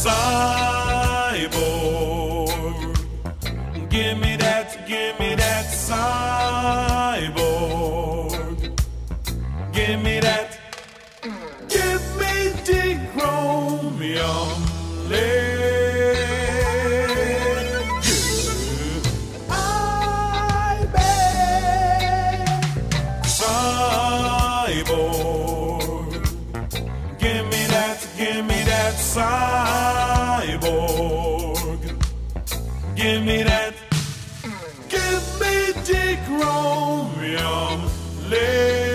cyborg. Give me that cyborg. Give me that. Give me the chromium lead. I beg. Cyborg. Give me that cyborg. Give me that. Give me the chromium lead.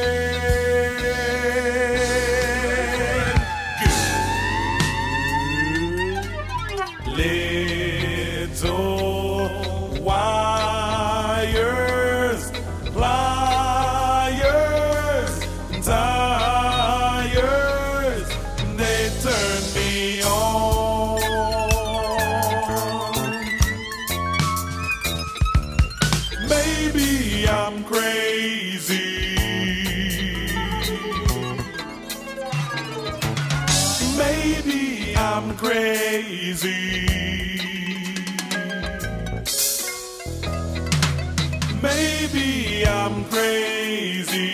Little wires, pliers, tires, they turn me on. Maybe I'm crazy. Maybe I'm crazy. Maybe I'm crazy.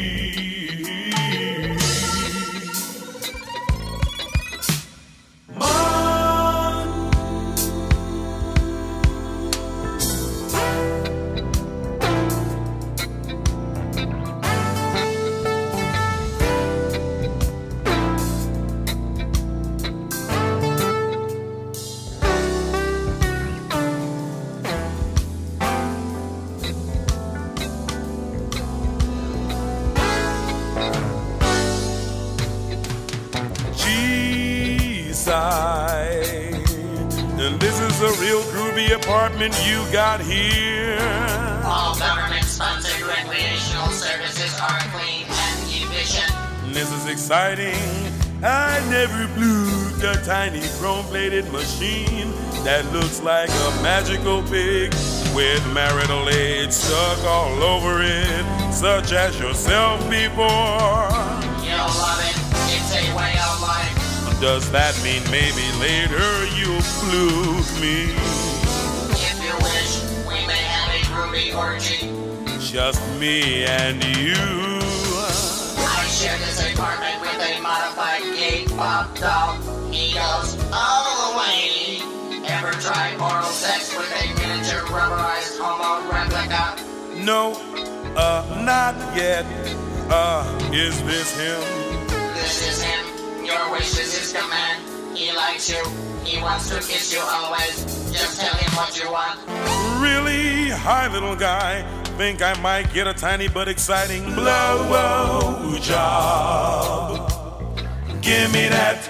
And this is a real groovy apartment you got here. All government-sponsored recreational services are clean and efficient. This is exciting. I never blew the tiny chrome-plated machine that looks like a magical pig with marital aid stuck all over it, such as yourself before. You'll love it. It's a way of life. Does that mean maybe later you'll flute me? If you wish, we may have a groovy orgy. Just me and you. I share this apartment with a modified gay pop doll. He goes all the way. Ever tried oral sex with a miniature rubberized homo replica? No, not yet. Is this him? This is him. Your wish is his command. He likes you. He wants to kiss you always. Just tell him what you want. Really? Hi, little guy. Think I might get a tiny but exciting blow job. Give me that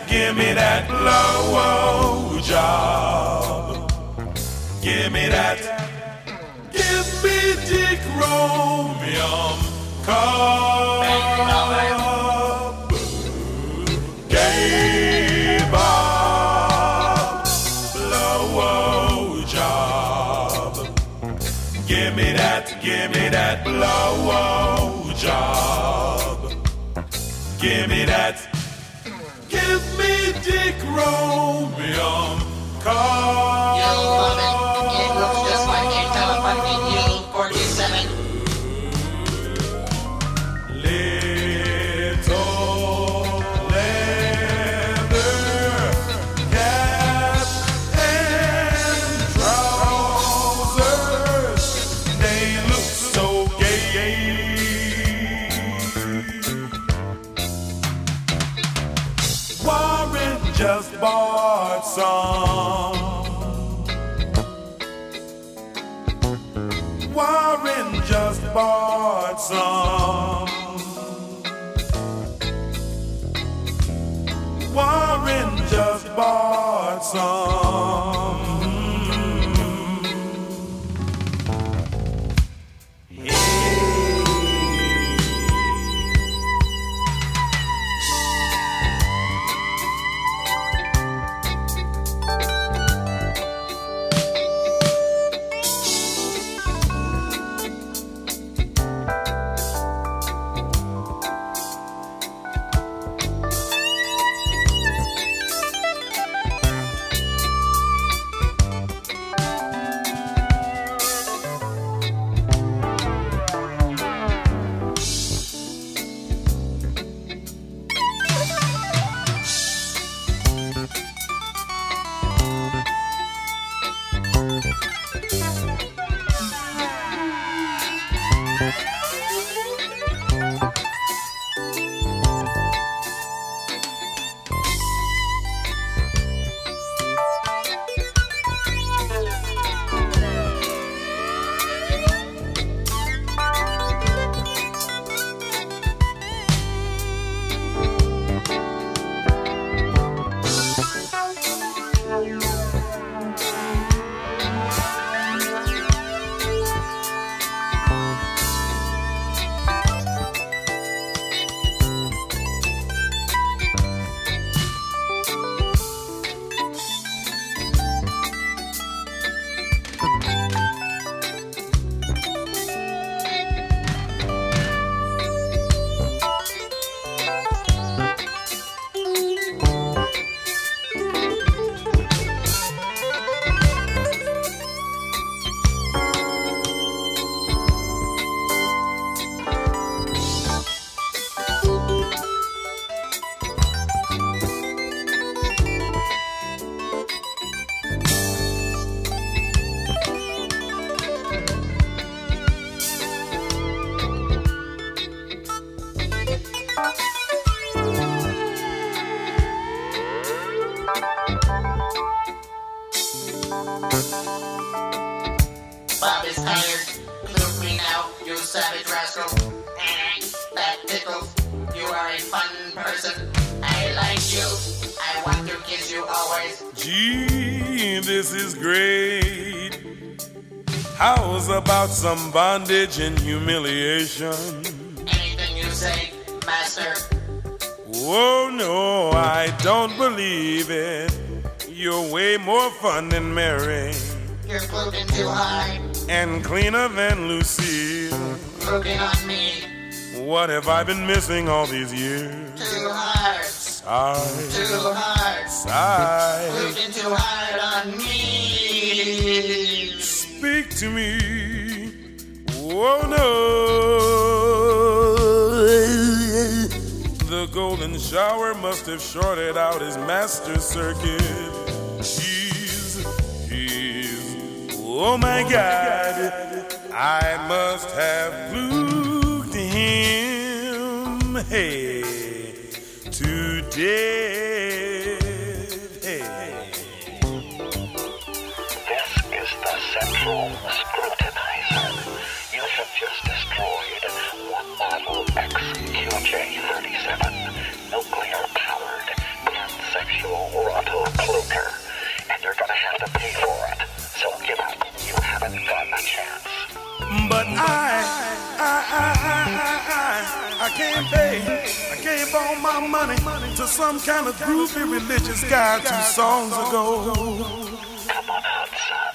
blow job. Give me that. Give me the chromium cup. Gay Bob, blow job. Give me that blow job. Give me that. Give me the chromium card. You'll love it. It looks just like a telephone Yield 47. Just bought some. Warren just bought some. Warren just bought some. Bob is tired. Look me now, you savage rascal. That tickles. You are a fun person. I like you. I want to kiss you always. Gee, this is great. How's about some bondage and humiliation? Anything you say, master. Oh no, I don't believe it. You're way more fun than Mary. You're floating too high. And cleaner than Lucille. Looking on me. What have I been missing all these years? Too hard. Sigh. Too hard. Sigh. Looking too hard on me. Speak to me. Oh no. The golden shower must have shorted out his master circuit. He's, oh my God, I must have fluked him, hey, to death, hey. This is the Central Scrutinizer. You have just destroyed one model XQJ-37, nuclear-powered pansexual Roto-Kluger, and you're gonna have to pay for it. So give up. You haven't got a chance. But I can't pay. I gave all my money to some kind of groovy religious guy 2 songs ago. Come on out, son.